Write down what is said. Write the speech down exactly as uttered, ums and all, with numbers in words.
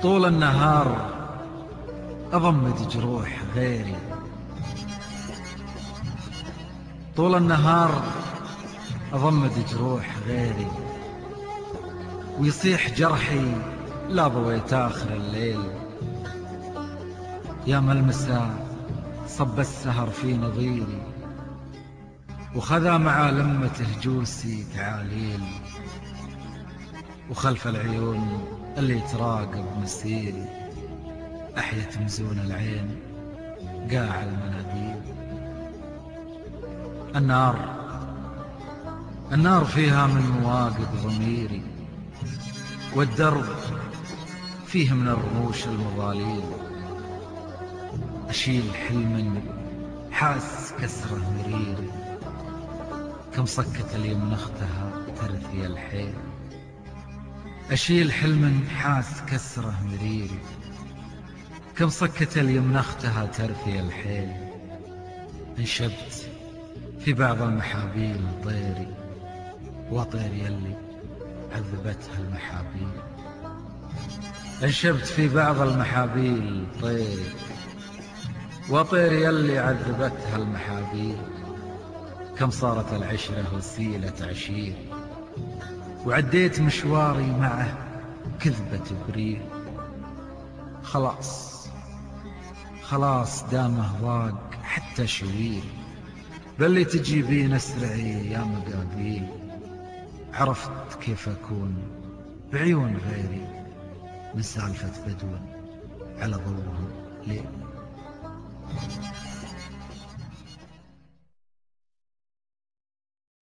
طول النهار أضمد جروح غيري، طول النهار أضمد جروح غيري، ويصيح جرحي لا ضويت آخر الليل. يا ملمسا صب السهر في نظيري، وخذا مع لمته جوسي تعاليل، وخلف العيون اللي تراقب مسيري أحيت مزون العين قاع المناديل. النار النار فيها من مواقد ضميري، والدرب فيه من الرموش المظاليل. أشيل حلم حاس كسره مريري، كم صكت اليمن اختها ترثي الحيل. أشيل حلم حاس كسره مريري، كم صكت اليمن اختها ترثي الحيل. انشبت في بعض المحابيل طيري، وطير يلي عذبتها المحابيل. انشبت في بعض المحابيل طيري، وطير يلي عذبتها المحابيل. كم صارت العشرة وسيلة عشير، وعديت مشواري معه كذبة بريل. خلاص خلاص دامه ضاق حتى شويل، بل تجي بين اسرعي يا مقابيل. عرفت كيف أكون بعيون غيري من سالفة بدو على ضوءهم ليل.